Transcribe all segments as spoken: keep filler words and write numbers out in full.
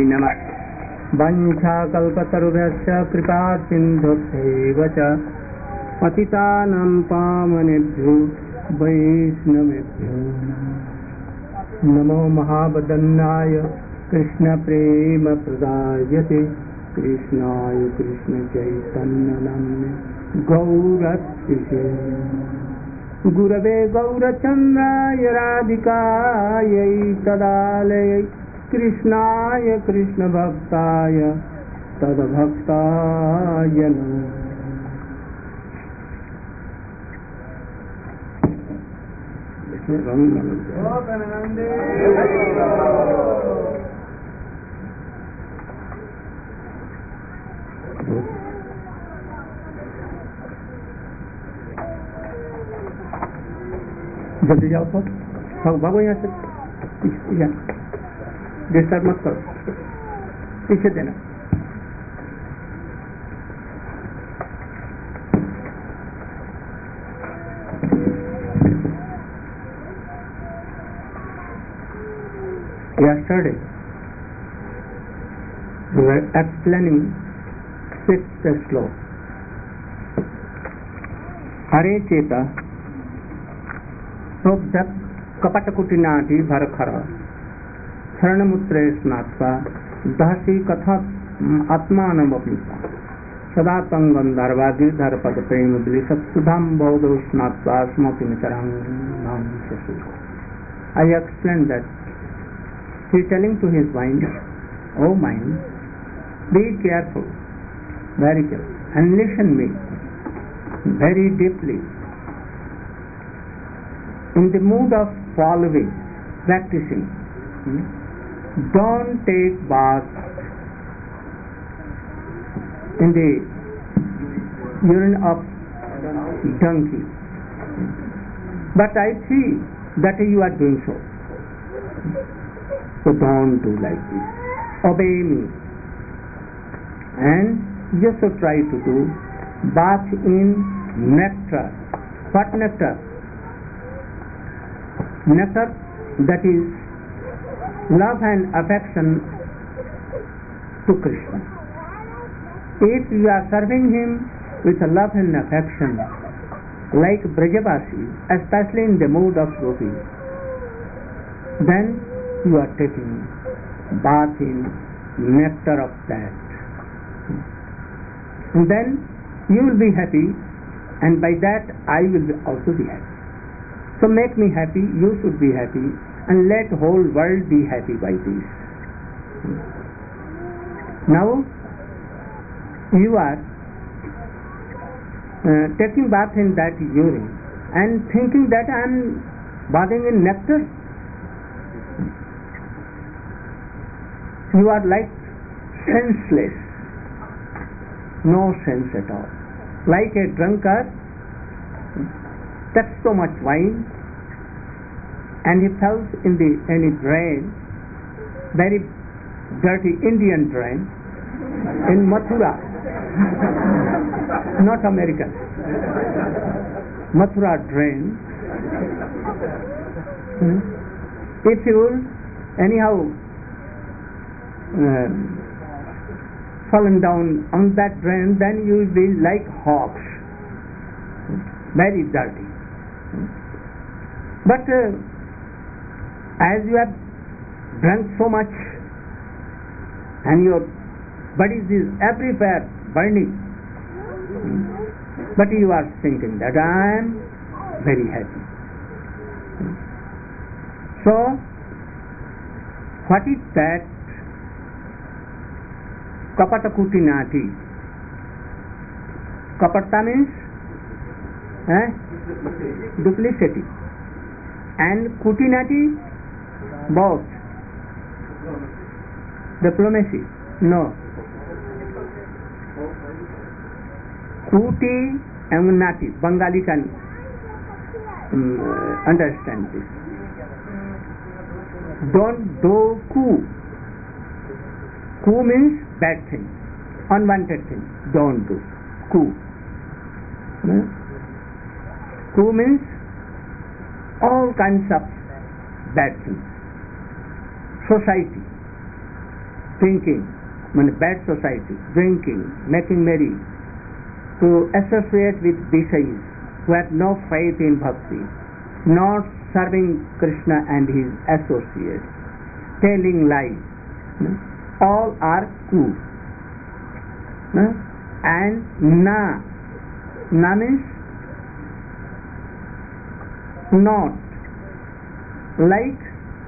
नमः। वंशाकल्पतरुभ्यश्च कृपा सिन्धुभ्यैव च पतितानां पावनेभ्यो वैष्णवेभ्यो नमो महावदन्नाय कृष्णप्रेमप्रदायते कृष्णाय कृष्णचैतन्यनाम्ने गौरत्रिषे गुरवे गौरचन्द्राय राधिकायै तदालयै कृष्णाय कृष्णभक्ताय तद्भक्ताय नमः। जल्दी जाओ तो भागो यहाँ से, डिस्टर्ब मत करो, पीछे देना। Yesterday we were explaining sixth sloka. Hare Cheta Sobjak Kapatakutinati Bharakhara Sharanamuttre Snatva Dasi Katha Atmanamapita Sadatang Gandharva Girdharpad Premudli Satsudham Bodho Snatva Smokimitarang Nam Shasu. I explained that he is telling to his mind, O mind, be careful, very careful, and listen me very deeply. In the mood of following, practicing, hmm, don't take bath in the urine of donkey. But I see that you are doing so. So don't do like this. Obey me. And you should try to do bath in nectar. What nectar? Nectar that is love and affection to Krishna. If you are serving him with love and affection, like Brajavasi, especially in the mood of Gopi, then you are taking bath in nectar of that. And then you will be happy, and by that I will also be happy. So make me happy, you should be happy, and let whole world be happy by this. Now you are uh, taking bath in that urine and thinking that I am bathing in nectar. You are like senseless, no sense at all. Like a drunkard takes so much wine and he falls in the any drain, very dirty Indian drain in Mathura, not American, Mathura drain. If you will anyhow Uh, fallen down on that drain, then you will be like hogs, very dirty. But uh, as you have drunk so much and your body is everywhere burning, but you are thinking that I am very happy. So what is that? Kapata kutinati. Kapata means eh, duplicity, and kutinati both. Diplomacy, no. Kuti and nati. Bengali can um, understand this. Don't do ku. Ku means bad thing, unwanted thing. Don't do. Ku. Hmm? Ku means all kinds of bad things. Society. drinking, I mean bad society, drinking, making merry, to associate with Vishayis who have no faith in bhakti, not serving Krishna and his associates, telling lies, all are good. And na, na means not, like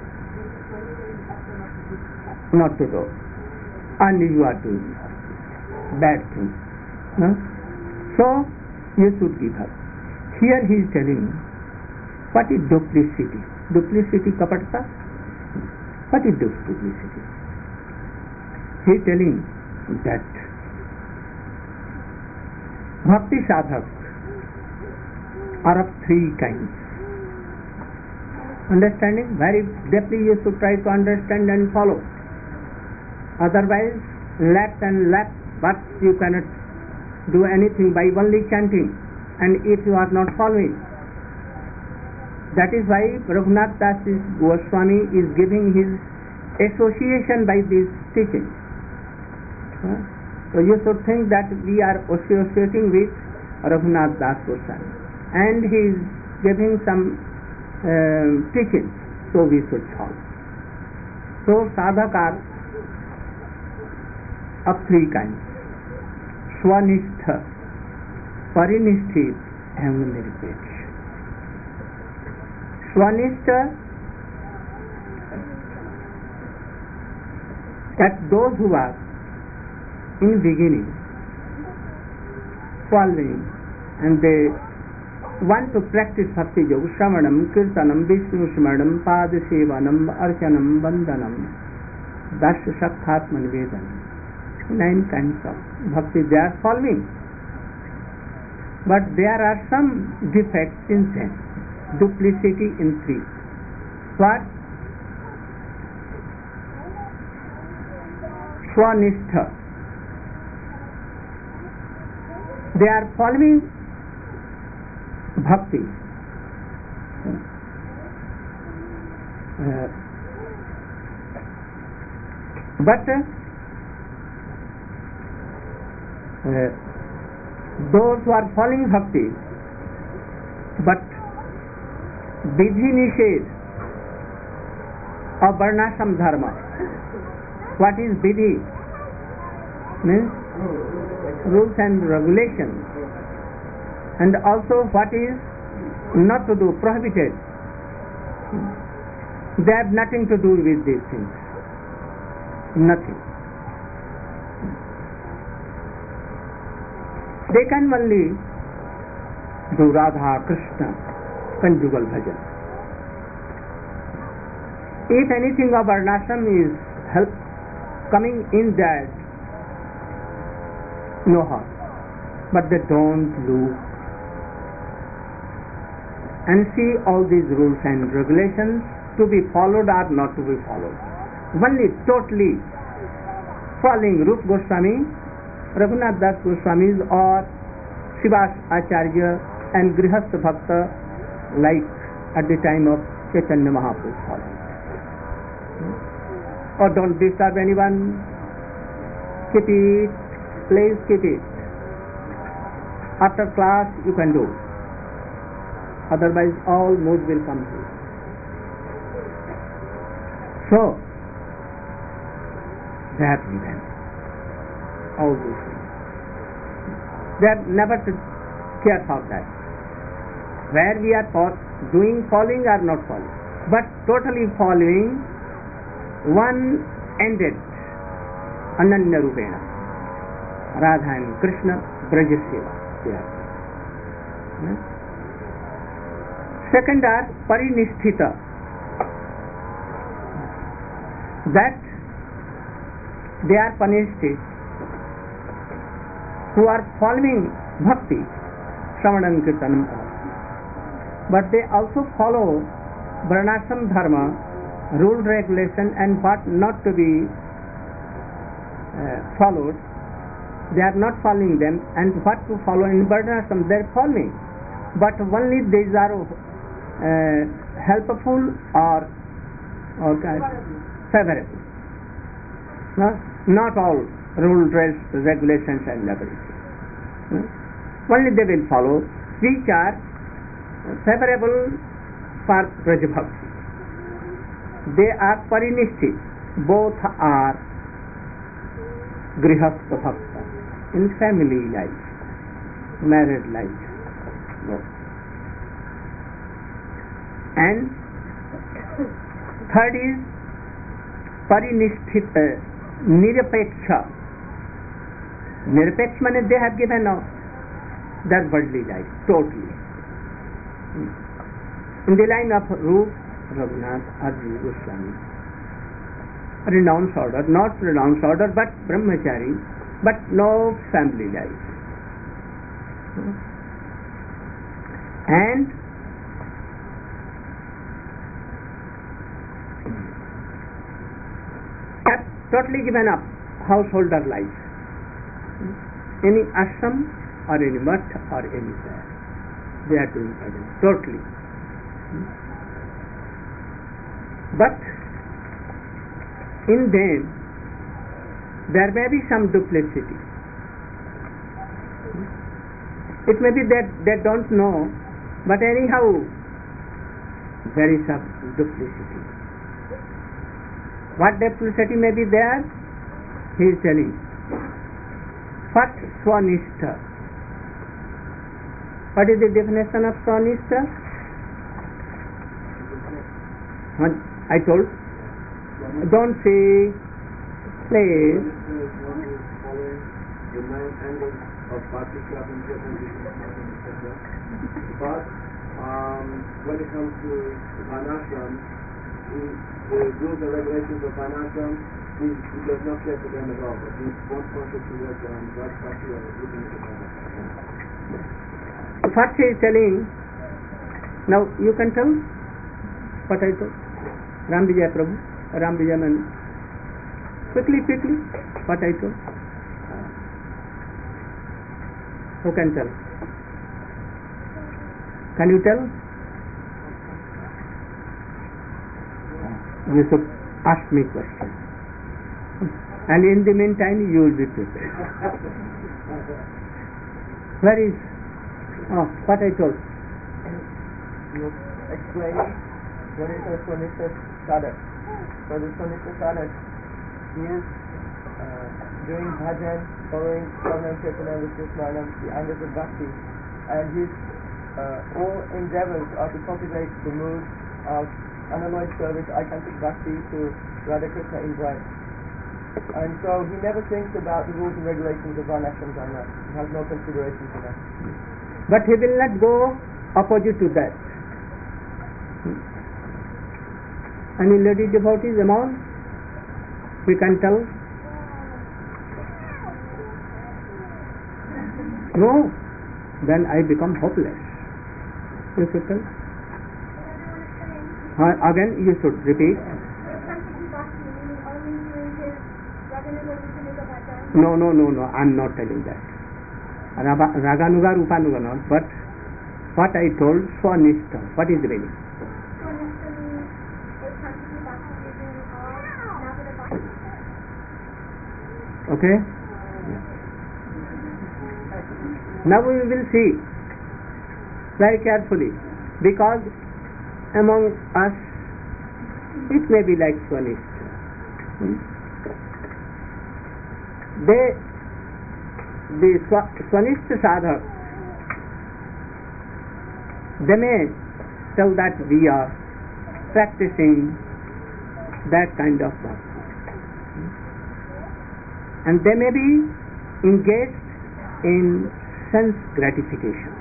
not to do, and you are doing bad things. No? So you should give up. Here he is telling what is duplicity. Duplicity, kapatata. What is duplicity? He is telling that bhakti sadhak are of three kinds. Understanding? Very deeply you should try to understand and follow. Otherwise, left and left, but you cannot do anything by only chanting, and if you are not following. That is why Raghunath Das Goswami is giving his association by this teaching. So you should think that we are associating with Raghunath Das Goswami, and he is giving some uh, teachings, so we should follow. So sadhak are of three kinds: Swanistha, Parinishthit, and Nirpeksh. Swanistha, that those who are in beginning following and they want to practice Bhakti Yoga, Shravanam, Kirtanam, Vishnu Smaranam, Padasevanam, Archanam, Vandanam, Dasya Shakthatman Vedanam. Nine kinds of bhakti they are following, but there are some defects in them, duplicity in three. What? Swanistha, they are following bhakti, uh, but uh, Uh, those who are following bhakti, but vidhi nishedh of varnashram dharma. What is vidhi? Means rules and regulations, and also what is not to do, prohibited. They have nothing to do with these things. Nothing. They can only do Radha, Krishna, conjugal bhajan. If anything of varnashram is help coming in that, no harm. But they don't look and see all these rules and regulations to be followed or not to be followed. Only totally following Rupa Goswami, Raghunath Das Goswamis, or Srivas Acharya and Grihastha Bhakta, like at the time of Chaitanya Mahaprabhu following. Or don't disturb anyone, keep it, please keep it. After class you can do, otherwise all moods will come to you. So, they have given all these things. They are never to care for that. Where we are for doing following or not following, but totally following one ended, Ananya Rupena, Radha and Krishna, Braja Seva. Second are Parinishthita, that they are punished who are following bhakti, Shravanam Kirtanam, but they also follow varnashram dharma, rule, regulation, and what not to be uh, followed. They are not following them, and what to follow in varnashram they are following, but only these are uh, helpful or, or favorable. Uh, not all rules, regulations and laws. Uh, only they will follow which are favorable for Braja Bhakti. They are parinishthit. Both are grihastha bhakta, in family life, married life. Both. And third is parinishthit, uh, nirapeksha. Nirapeksha means they have given up their worldly life totally. In the line of Rup, Raghunath, Arjuna Goswami, renounced order, not renounced order, but brahmachari, but no family life. And have totally given up householder life. Any ashram or any mutt or anywhere, they are doing bhajan totally. But in them there may be some duplicity. It may be that they don't know, but anyhow there is some duplicity. What duplicity may be there? He is telling. First, swanishta. What is the definition of swanishta? I told. Don't say, please. But um, when it comes to Varnashram, the rules and regulations of Varnashram, he, he does not care for them at all. But he's more conscious towards um, Rajpati or looking at the First he is telling, now you can tell what I told. Ram Vijay Prabhu, Ram Vijay Man. Quickly, quickly, what I told. Who can tell? Can you tell? You should ask me questions. And in the meantime, you will be prepared. Where is? Oh, what I told. You explained when it says Swanishta Sadhak. So the Swanishta Sadhak is uh, doing bhajan, following Swaminam Chaitanya with Krishna, the angles of bhakti, and his uh, all endeavors are to cultivate the mood of unalloyed service, iconic bhakti to Radha Krishna in Braj. And so he never thinks about the rules and regulations of Varnashrams on that. He has no consideration for that. But he will not go opposite to that. Any lady devotees among? We can tell. No, then I become hopeless. You should tell. Uh, again, you should repeat. No, no, no, no. I am not telling that. Raganuga, Rupanuga, not. But what I told, Swanishta. What is the meaning? Okay? Now we will see very carefully, because among us it may be like Swanishta. Hmm? They, the Swanishta sadhak, they may tell that we are practicing that kind of bhakti. And they may be engaged in sense gratification.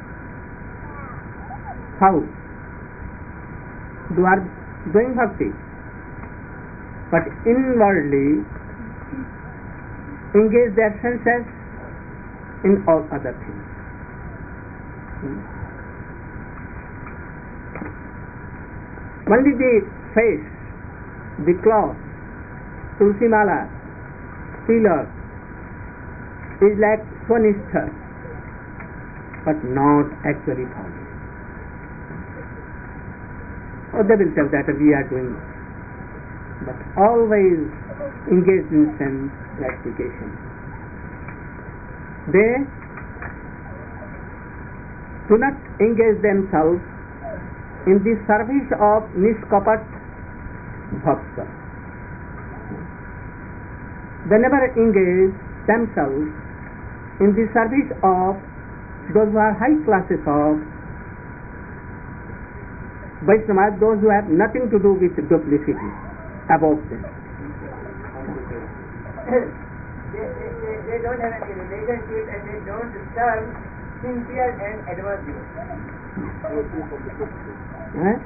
How? They are doing bhakti, but inwardly engage their senses in all other things. Only the face, the cloth, tulsi mala, pillar is like Swanishta, but not actually following. Or they will tell that we are doing, but always engaged in sense gratification. They do not engage themselves in the service of Nishkapat Bhakta. They never engage themselves in the service of those who are high classes of Vaishnavas, those who have nothing to do with duplicity above them. they, they, they, they don't have any relationship and they don't serve sincere and advanced use. Eh?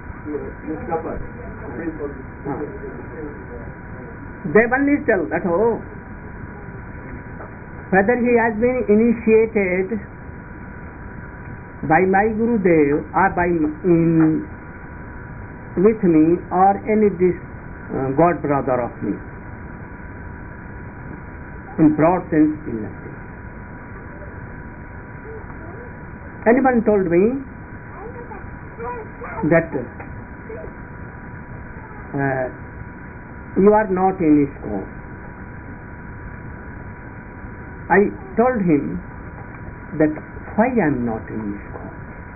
They only tell that, oh, whether he has been initiated by my Gurudev or by in with me or any this uh, god brother of me. In broad sense, still nothing. Anyone told me that uh, you are not in ISKCON. I told him that why I am not in ISKCON.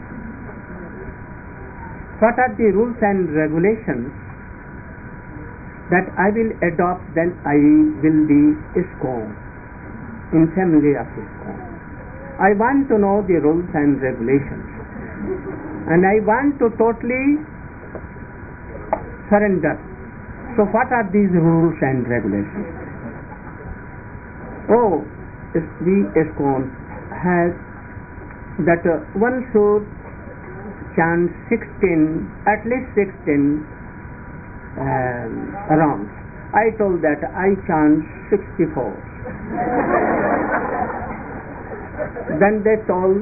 What are the rules and regulations that I will adopt, then I will be ISKCON, in family of ISKCON. I want to know the rules and regulations, and I want to totally surrender. So what are these rules and regulations? Oh, the ISKCON has that uh, one should chant sixteen, at least sixteen um, rounds. I told that I chant sixty-four. Then they told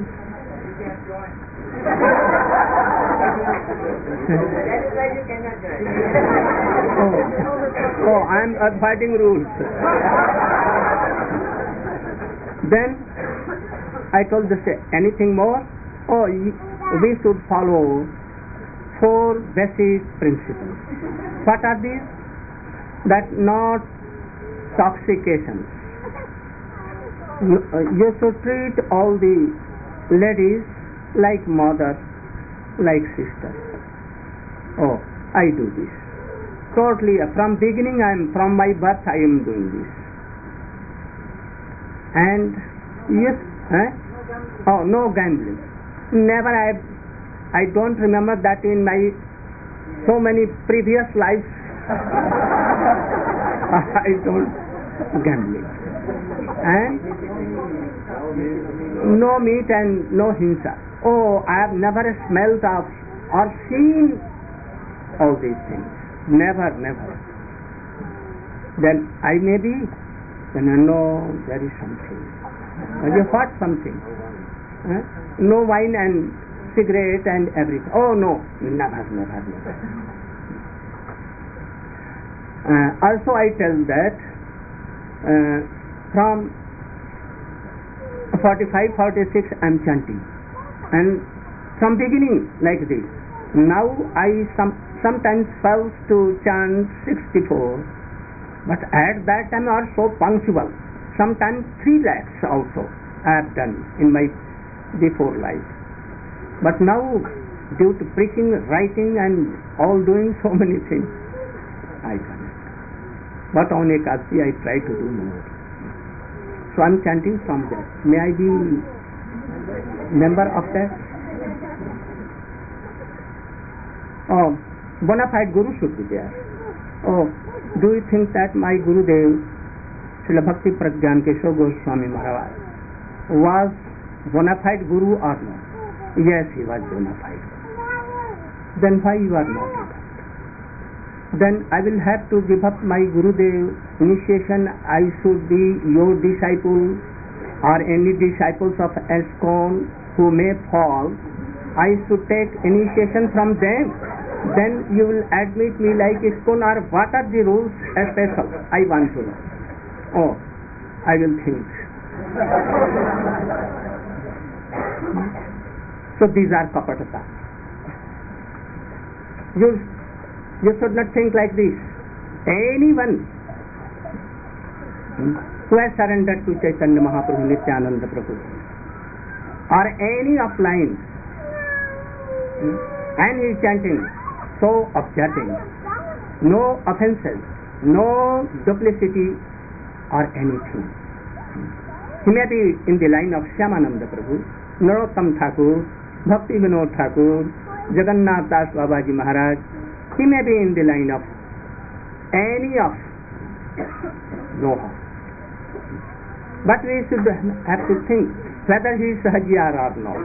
That is why you cannot join. oh, oh, I am avoiding rules. Then I told this, anything more? Oh, we should follow four basic principles. What are these? That not intoxications. You should treat all the ladies like mother, like sister. Oh, I do this. Totally, from beginning, I am from my birth, I am doing this. And yes, eh? Oh, no gambling. Never I, I don't remember that in my so many previous lives. I don't gambling. And no meat and no hinsa. Oh, I have never smelled of or seen all these things. Never, never. Then I may be, then I know there is something. You heard something. Eh? No wine and cigarette and everything. Oh no, never, never, never. Uh, also I tell that uh, from forty-five, forty-six I am chanting, and from beginning like this. Now I some, sometimes fails to chant sixty-four, but at that time I was so punctual. Sometimes three lakhs also I have done in my before life. But now, due to preaching, writing and all doing so many things, I cannot. But on Ekadasi I try to do more. So I am chanting from that. May I be member of that? Oh, bona fide Guru should be there. Oh, do you think that my Gurudev, Srila Bhakti Pragyan Keshava Goswami Maharaj, was bona fide Guru or not? Yes, he was bona fide. Then why you are not? Then I will have to give up my Gurudev initiation. I should be your disciple or any disciples of ISKCON who may fall. I should take initiation from them. Then you will admit me like ISKCON, or what are the rules special? I want to know. Oh, I will think. So these are kapatata. You, you should not think like this. Anyone who has surrendered to Chaitanya Mahaprabhu, Nityananda Prabhu, or any of lines, and he is chanting, so observing, no offences, no duplicity or anything. He may be in the line of Shyamananda Prabhu, Narottam Thakur, Bhakti Vinod Thakur, Jagannath Das Babaji Maharaj. He may be in the line of any of no harm. But we should have to think whether he is Sahajiyar or not.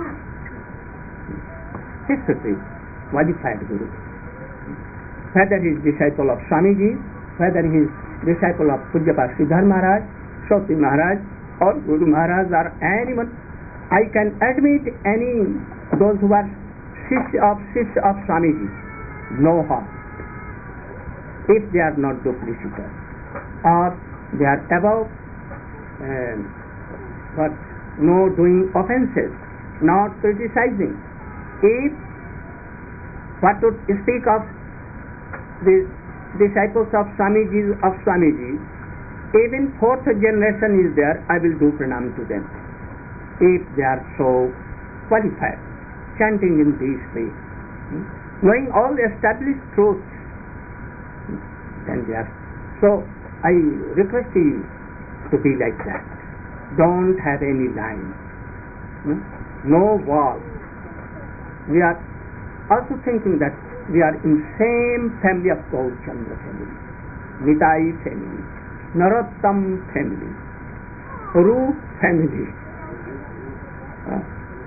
He should be qualified Guru. Whether he is disciple of Swamiji, whether he is disciple of Pujyapa Sridhar Maharaj, Shoti Maharaj, or Guru Maharaj, or anyone. I can admit any those who are Shishya of Shishya of Swamiji, no harm, if they are not duplicitous, or they are above uh, but no doing offences, not criticizing. If what to speak of the disciples of Swamiji of Swamiji, even fourth generation is there, I will do pranam to them. If they are so qualified, chanting in these ways, knowing all the established truths, then they are. So I request you to be like that. Don't have any line, no wall. We are also thinking that we are in same family of Gaur Chandra family, Nitai family, Narottam family, Roop family. Uh,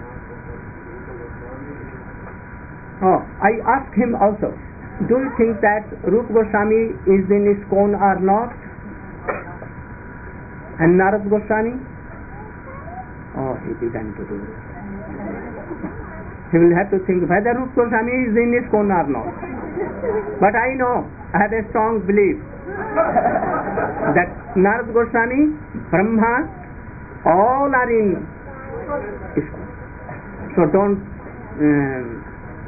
oh, I asked him also, do you think that Rup Goswami is in ISKCON or not? And Narad Goswami? Oh, he began to do it. He will have to think whether Rup Goswami is in ISKCON or not. But I know, I have a strong belief that Narad Goswami, Brahma, all are in ISKCON. So don't um,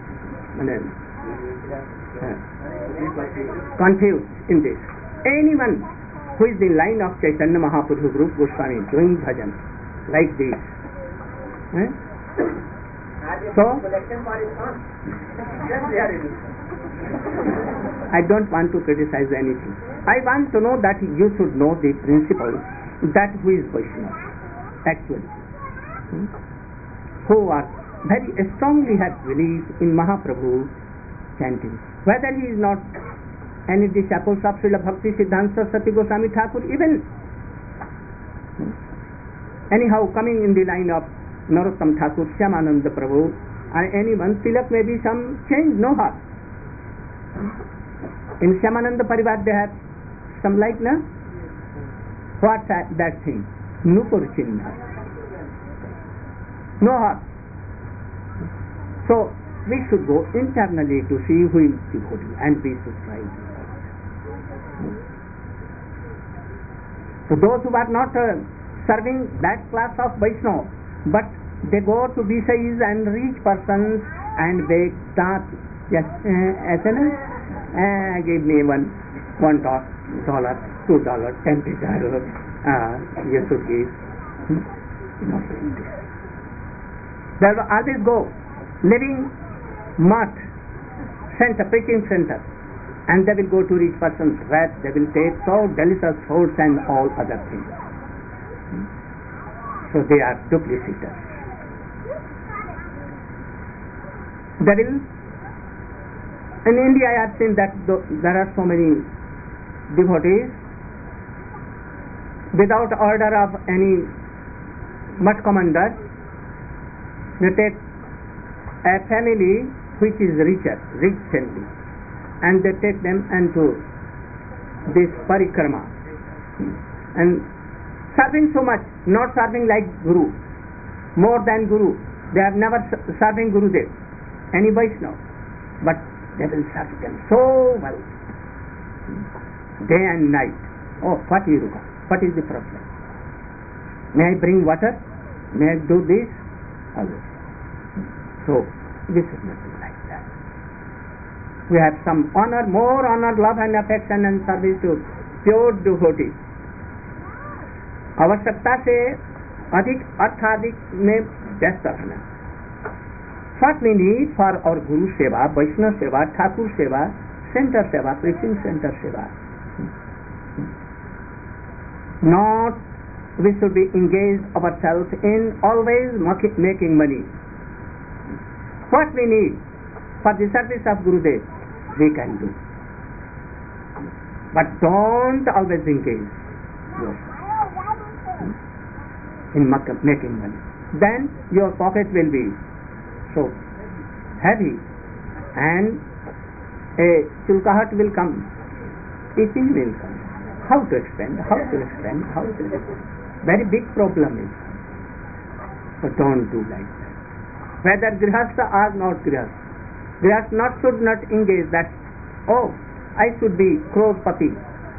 uh, confuse in this. Anyone who is in line of Chaitanya Mahaprabhu, Rup Goswami, doing bhajan like this. Eh? So, I don't want to criticize anything. I want to know that you should know the principle that who is Vaishnava actually, hmm? who are very strongly have belief in Mahaprabhu chanting. Whether he is not any disciples of Srila Bhakti Siddhanta Saraswati Goswami Thakur, even hmm? anyhow coming in the line of Narottam Thakur, Shyamananda Prabhu, or anyone, Tilak may be some change, no harm. In Shyamananda Parivar they have some like, na? What's that, that thing? Nupur Chinna. No harm. So, we should go internally to see who is devotee and we should try. So those who are not uh, serving that class of Vaishnava, but they go to Visayis and rich persons and they start, yes, uh, S N S, uh, give me one, one dollar, two dollars, twenty dollars, uh, you should give. Hmm? Not doing this. There will always go, living mart, center, preaching center, and they will go to rich persons where they will take so delicious foods and all other things. Hmm? So they are duplicitous. They will, in India I have seen that there are so many devotees without order of any mutt commander. They take a family which is richer, rich family, and they take them into this parikrama and serving so much, not serving like Guru, more than Guru. They have never serving Gurudev, any Vaishnava, but they will serve them so well, day and night. Oh, what is what is the problem? May I bring water? May I do this? Always. So, this is nothing like that. We have some honor, more honor, love and affection and service to pure devotees. आवश्यकता से अधिक अर्थाधिक में व्यस्त रहना. What we need for our Guru Seva, Vaishnava Seva, Thakur Seva, Center Seva, Preaching Center Seva. Not we should be engaged ourselves in always making money. What we need for the service of Gurudev, we can do. But don't always engage in making money. Then your pocket will be so heavy and a chulkahat will come, teaching will come. How to expend, how to expend, how to expend. Very big problem is. But don't do like that. Whether grihastha or not grihastha. Grihastha not should not engage that, oh, I should be crorepati.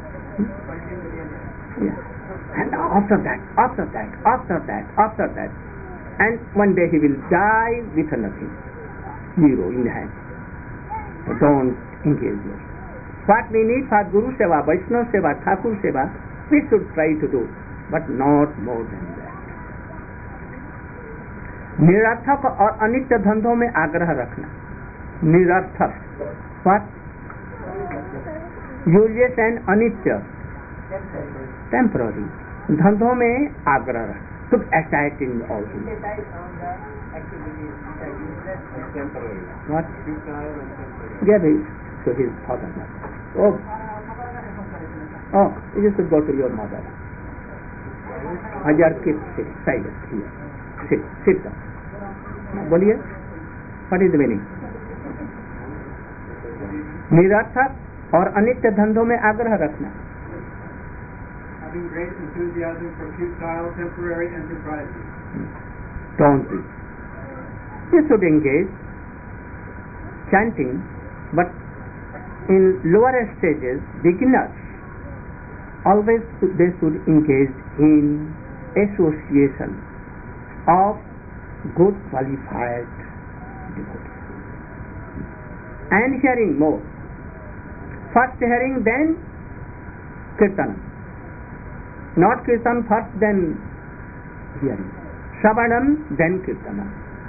Yeah. And after that, after that, after that, after that, and one day he will die with nothing, zero in hand. So don't engage yourself. What we need for Guru Seva, Vaishnava Seva, Thakur Seva, we should try to do, but not more than that. निरर्थक और अनित्य धंधों में आग्रह रखना. निरर्थक, what? Useless and अनित्य, temporary. धंधों में आग्रह रखना. To excite in all things. What? Give it to his father. Oh, oh, you should go to your mother. Ajar, keep sit, silent here. Sit, sit down. बोलिए, what is the meaning? निरर्थक और अनित्य धंधों में आग्रह रखना. Having great enthusiasm for futile, temporary enterprises. Don't be. You should engage chanting, but in lower stages, beginners, always they should engage in association of good qualified devotees. And hearing more. First hearing, then kirtan. Not kirtan first, then hearing. Shravanam, then kirtanam.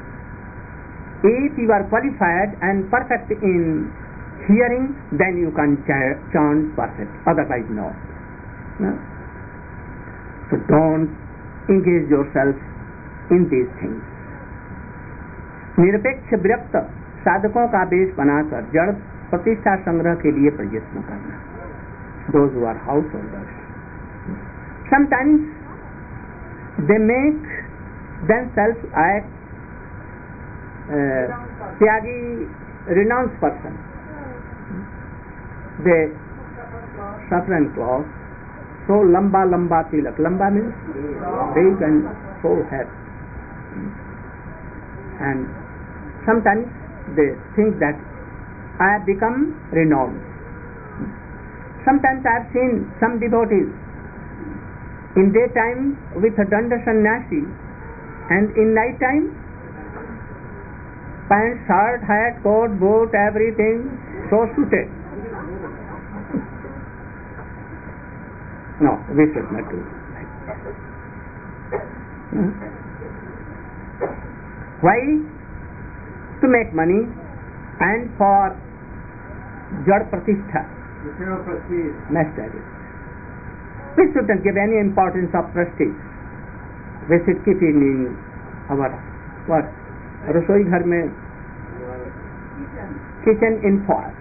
If you are qualified and perfect in hearing, then you can chant perfect. Otherwise, no. no. So don't engage yourself in these things. निरपेक्ष विरक्त साधकों का वेश बनाकर जड़ प्रतिष्ठा संग्रह के लिए प्रयत्न करना. Those who are householders. Sometimes they make themselves as uh, tyagi, renounced person. They saffron cloth, so lamba lamba tilak. Lamba means big and so heavy. And sometimes they think that I have become renowned. Sometimes I have seen some devotees in daytime with a danda sannyasi, and in night time pant, shirt, hat, coat, boot, everything so suited. No, we should not do like that. Hmm? Why? To make money and for jad pratishtha. Material prestige. Master. We shouldn't give any importance of prestige. We should keep it in our what? Rasoi ghar mein, kitchen in forest.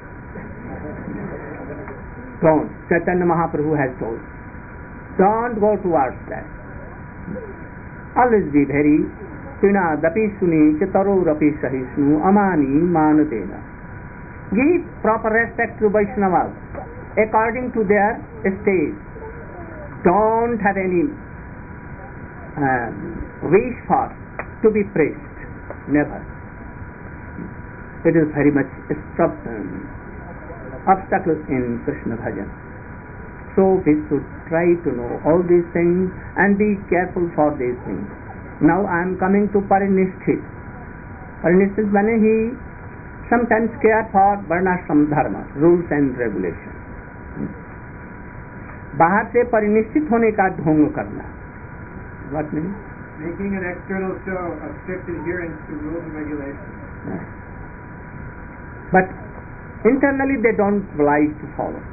Don't. Chaitanya Mahaprabhu has told. Don't go towards that. Always be very Pina dapi suni chitaro rapi sahisnu amani manadena. Give proper respect to Vaishnavas according to their stage. Don't have any uh, wish for to be praised. Never. It is very much um, obstacle in Krishna bhajan. So we should try to know all these things and be careful for these things. Now I am coming to Parinishthit. Parinishthit means he sometimes care for varnashram dharma, rules and regulations. बाहर से परिनिश्चित होने का ढोंग करना, What meaning? Making an external show of strict adherence to rules and regulations. Yes. But internally they don't like to follow.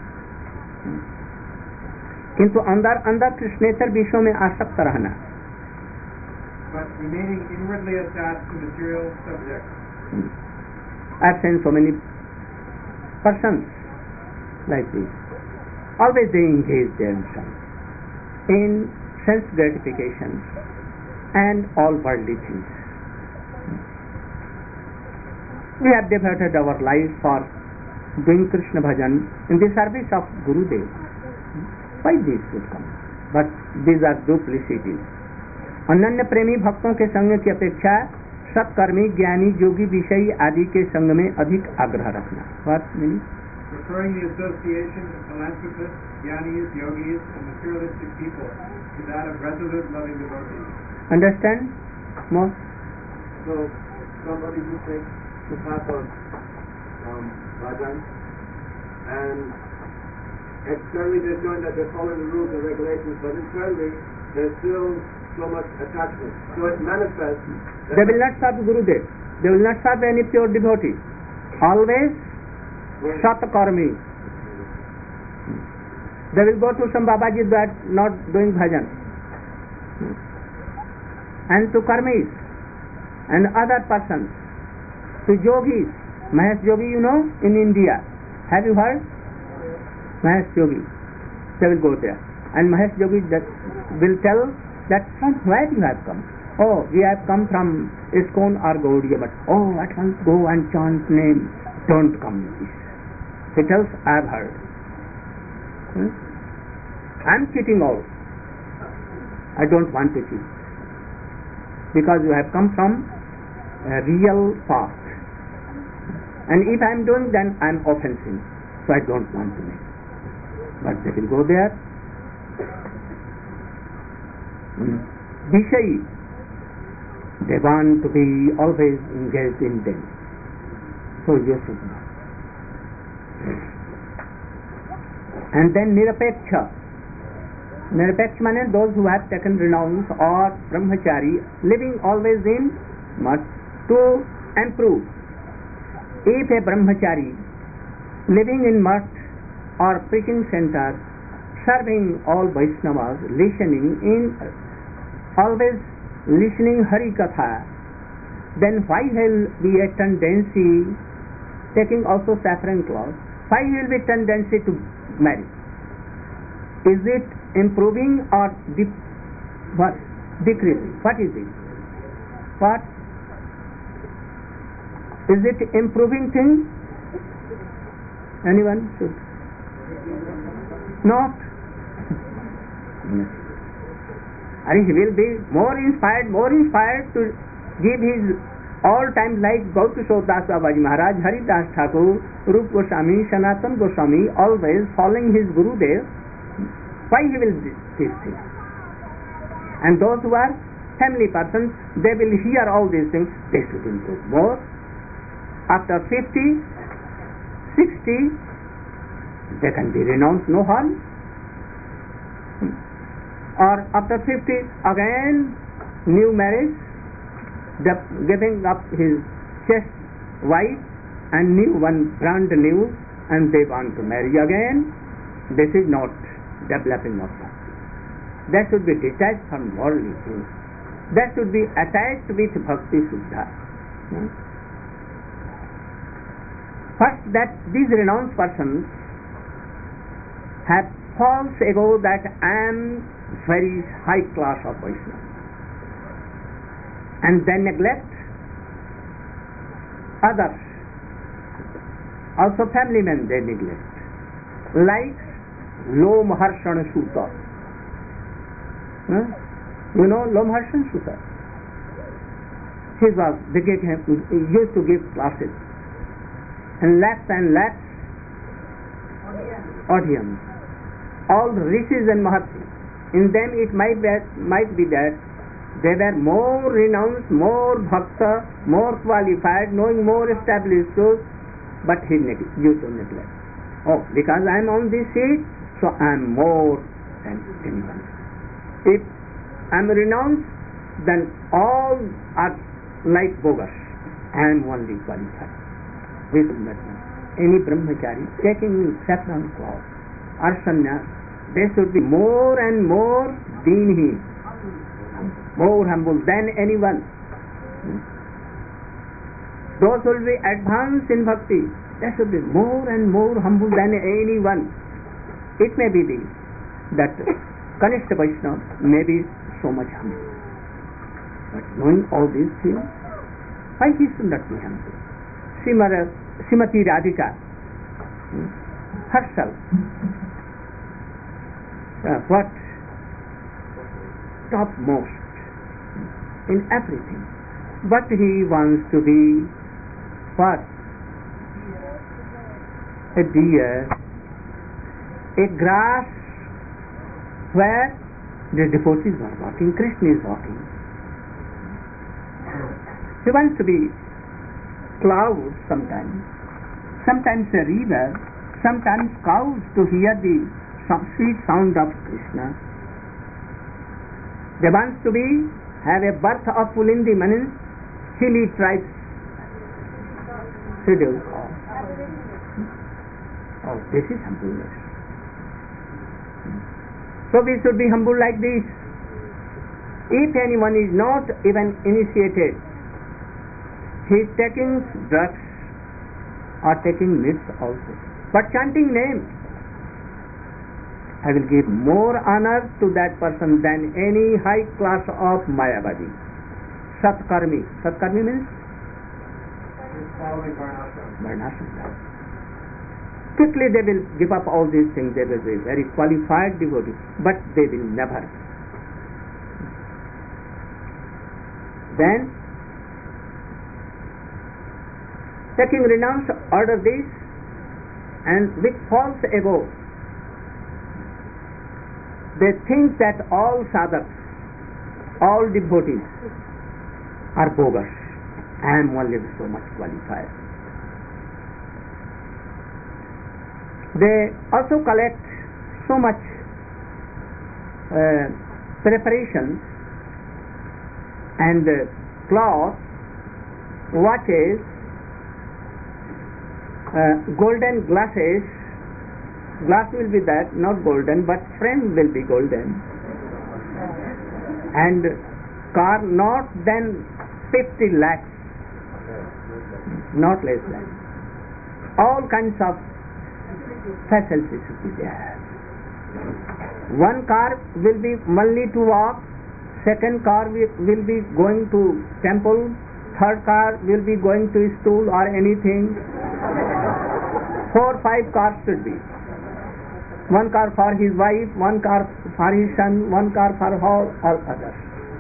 किंतु अंदर अंदर कृष्णेतर विषयों में आसक्त रहना. But remaining inwardly attached to material subjects. I've seen so many persons like this. Always they engage themselves in sense gratifications and all worldly things. We have devoted our lives for doing Krishna bhajan in the service of Gurudev. Why this should come? But these are duplicities. अनन्य प्रेमी भक्तों के संग की अपेक्षा सत्कर्मी ज्ञानी योगी विषयी आदि के संग में अधिक आग्रह रखना. What meaning? Preferring the association of philanthropists, jnanis, yogis, and materialistic people to that of resolute, loving devotees. Understand? More? So, somebody who takes the path of um, bhajan, and externally they're showing that they're following the rules and regulations, but internally there's still so much attachment. So it manifests. They will not serve Gurudev. They will not serve any pure devotee. Always Satkarmi. They will go to some Babaji that not doing bhajan. And to karmis and other persons. To yogis. Mahesh Yogi, you know, in India. Have you heard? Mahesh Yogi. They will go there. And Mahesh Yogi that will tell that from where you have come. Oh, we have come from ISKCON or Gaudiya, but oh, at once go and chant name. Don't come with this. He tells, I have heard. Hmm? I am cheating all. I don't want to cheat. Because you have come from a real path. And if I am doing, then I am offensive. So I don't want to make. But they will go there. Hmm. Vishayi. They want to be always engaged in them. So you should not. And then Nirapeksha. Nirapeksha means those who have taken renounce or brahmachari, living always in must to improve. If a brahmachari living in must or preaching center, serving all Vaishnavas, listening in, always listening Hari Katha, then why will be a tendency, taking also saffron cloth, why will be tendency to marry? Is it improving or de- what? Decreasing? What is it? What? Is it improving thing? Anyone should? Not. And he will be more inspired, more inspired to give his all time like Gautishore Das Babaji Maharaj, Haridas Thakur, Rup Goswami, Sanatan Goswami, always following his Gurudev. Why he will do this thing? And those who are family persons, they will hear all these things, they should improve more. After fifty, sixty, they can be renounced, no harm. Or after fifty, again, new marriage, giving up his chest wife and new one, brand new, and they want to marry again. This is not developing of bhakti. That should be detached from worldly things. That should be attached with bhakti suddha. Hmm? First, that these renounced persons have false ego that I am very high class of Vaishnava, and then neglect others. Also family men they neglect. Like Lomharshan Sutta. Huh? You know Lomharshan Sutta? He was, they gave him, he used to give classes. And lakhs and lakhs audience. All the rishis and maharshis. In them it might be, might be that they were more renounced, more bhakta, more qualified, knowing more established truth, but he neg- used to neglect. Oh, because I am on this seat, so I am more than anyone. If I am renounced, then all are like bogus. I am only qualified. We should not know. Any brahmachari taking saffron cloth or sannyas, they should be more and more deenhi, more humble than anyone. Those who will be advanced in bhakti, they should be more and more humble than anyone. It may be the, that Kanishta Vaishnava may be so much humble. But knowing all these things, why he should not be humble? Srimati Radhika herself, uh, what topmost in everything, but he wants to be what? A deer, a grass where the devotees are walking, Krishna is walking. He wants to be clouds sometimes, sometimes a river, sometimes cows to hear the sweet sound of Krishna. They want to be, have a birth of Pulindi, means hilly tribes, schedule. Oh, this is humbleness. So we should be humble like this. If anyone is not even initiated, he is taking drugs or taking myths also, but chanting name, I will give more honor to that person than any high class of Mayavadi. Satkarmi. Satkarmi means? Following Varnashram. Varnashram. Quickly they will give up all these things. They will be very qualified devotees, but they will never. Then, taking renounce, order this, and which falls above. They think that all sadhaks, all devotees are bogus. I am only so much qualified. They also collect so much uh, preparation and uh, cloth, watches, uh, golden glasses. Glass will be that, not golden, but frame will be golden. And car not than fifty lakhs, not less than. All kinds of facilities should be there. One car will be only to walk, second car will be going to temple, third car will be going to school or anything. Four, five cars should be. One car for his wife, one car for his son, one car for all, all others.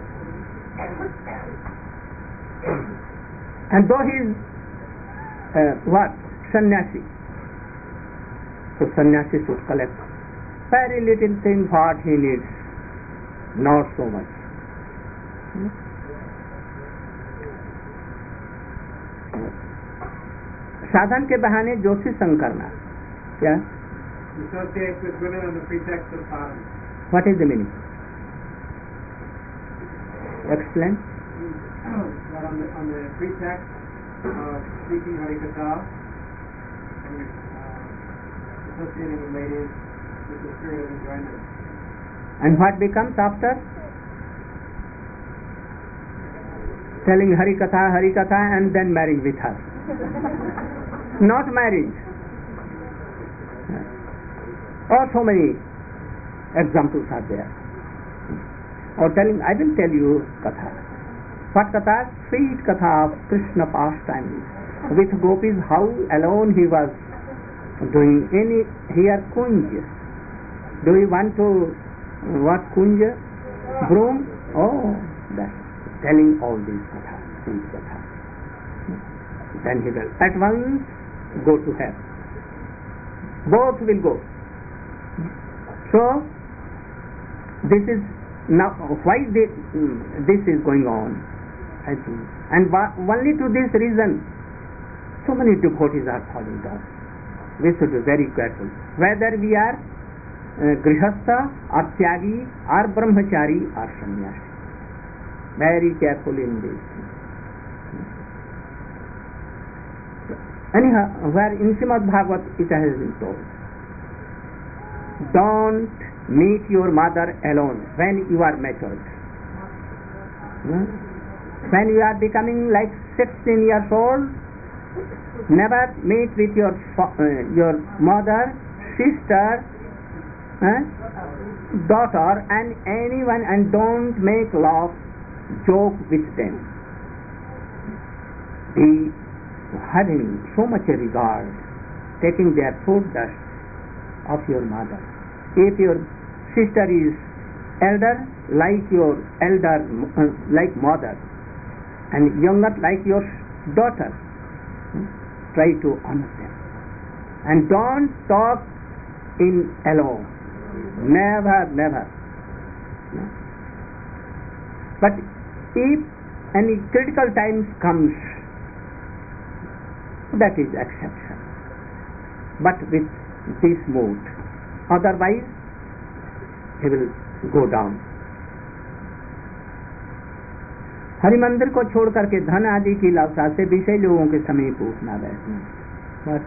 And though he is uh, what? Sannyasi. So sannyasi should collect very little thing what he needs, not so much. साधन के बहाने जोशी संग करना, क्या? Associate with women on the pretext of sadhana. What is the meaning? Explain. That on the, on the pretext of speaking Harikatha and uh, associating with ladies with the spirit of enjoyment. And what becomes after? Telling Harikatha, Harikatha and then marrying with her. Not marriage. Oh, so many examples are there. Or telling, I will tell you Katha. What Katha? Sweet Katha of Krishna pastime. With gopis, how alone he was doing any, here kunj. Do you want to, what kunj? Broom? Oh, that's telling all these Katha, sweet Katha. Then he will at once go to hell. Both will go. So, this is now why this, this is going on, I think. And only to this reason, so many devotees are falling down. We should be very careful. Whether we are uh, grihastha or tyagi or brahmachari or sannyasi. Very careful in this. Anyhow, where in Srimad Bhagavat it has been told, don't meet your mother alone when you are matured. Hmm? When you are becoming like sixteen years old, never meet with your uh, your mother, sister, uh, daughter, and anyone, and don't make love, joke with them. Be having so much regard, taking their food dust of your mother. If your sister is elder, like your elder, uh, like mother, and younger like your daughter, try to honor them. And don't talk in alone. Never, never. But if any critical times comes, that is exception. But with this mood, otherwise he will go down. Hari मंदिर को छोड़ करके धन आदि की लालसा से विषय लोगों के समीप उठना बैठना. But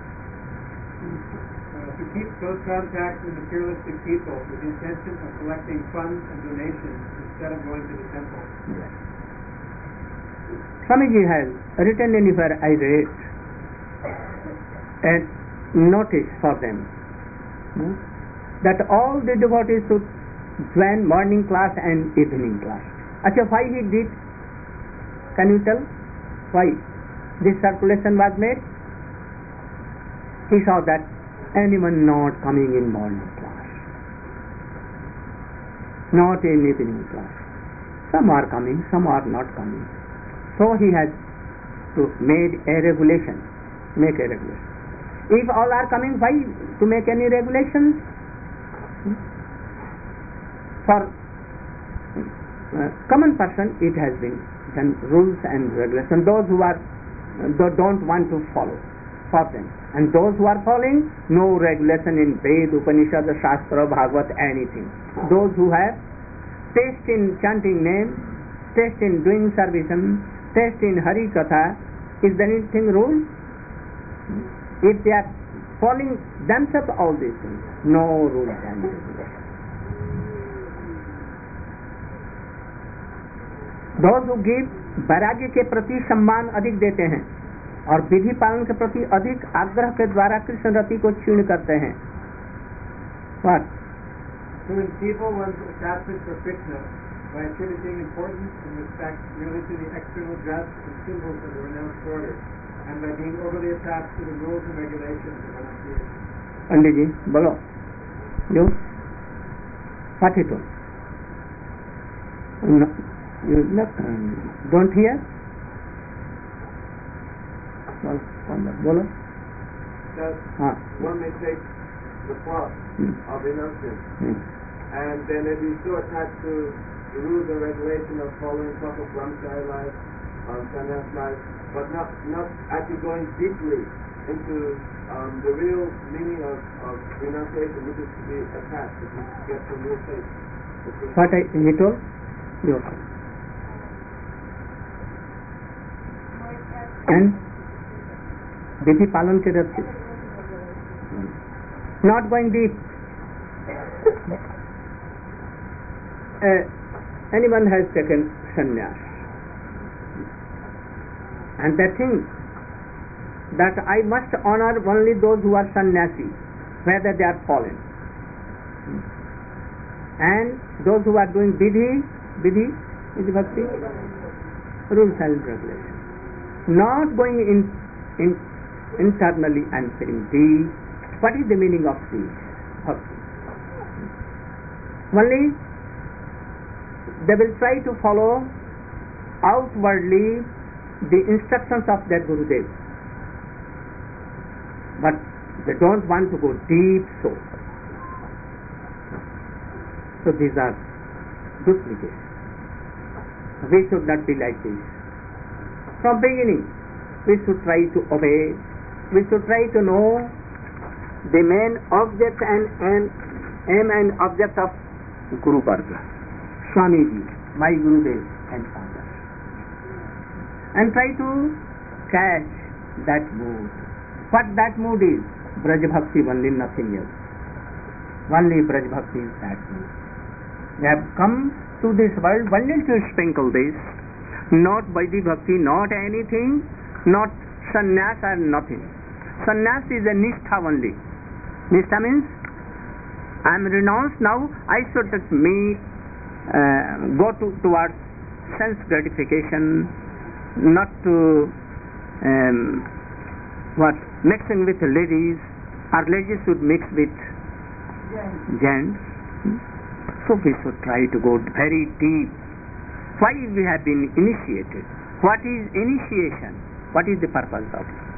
to keep close contact with materialistic people with the intention of collecting funds and donations instead of going to the temple. Yes. Swamiji has written anywhere, I read, a notice for them, hmm, that all the devotees should join morning class and evening class. Achha, why he did? Can you tell why this circulation was made? He saw that anyone not coming in morning class, not in evening class. Some are coming, some are not coming. So he has to made a regulation, make a regulation. If all are coming, why to make any regulations? For uh, common person, it has been done, rules and regulations. Those who are uh, don't want to follow, for them. And those who are following, no regulation in Ved, Upanishad, Shastra, Bhagavat, anything. Those who have taste in chanting name, taste in doing service, taste in Hari Katha, is there anything rule? If they are following themselves all these things, no rules and regulations. Those who give वैराग्य के प्रति सम्मान अधिक देते हैं और विधि पालन के प्रति अधिक आग्रह के द्वारा कृष्ण रति को क्षीण करते हैं. What? To enfeeble one's attachment for Krishna by attributing importance and respect merely to the external dress and symbols of the renounced order, and by being overly attached to the rules and regulations of renunciation. Pandit ji, bolo. You? What he told? No, you not, um, don't hear? Bolo. That Ah. one may take the path Hmm. of renunciation, Hmm. and they may be so attached to the rules and regulations of following proper brahmachari life, um, sannyas life, but not not actually going deeply into um, the real meaning of, of renunciation, which is to be attached, which is to get from real faith. What I, he told? You. And विधि पालन के रथ not going deep. Uh, anyone has taken sannyas and they think that I must honor only those who are sannyasi, whether they are fallen, and those who are doing vidhi, vidhi is bhakti, rules and regulations, not going in, in internally and feeling deep. What is the meaning of this? Bhakti. Only they will try to follow outwardly the instructions of their Gurudev, but they don't want to go deep so. So these are duplicates. We should not be like this. From beginning, we should try to obey. We should try to know the main object and, and aim and object of Guru Varga, Swamiji, my Gurudev and Father, and try to catch that mood. What that mood is? Braj Bhakti, only nothing else. Only Braj Bhakti is that mood. We have come to this world only to sprinkle this, not Vaidhi Bhakti, not anything, not sannyas or nothing. Sannyas is a nishtha only. Nishtha means I am renounced now, I should me uh, go to, towards sense gratification, not to um, what mixing with ladies, or ladies should mix with gents. So we should try to go very deep. Why we have been initiated? What is initiation? What is the purpose of it?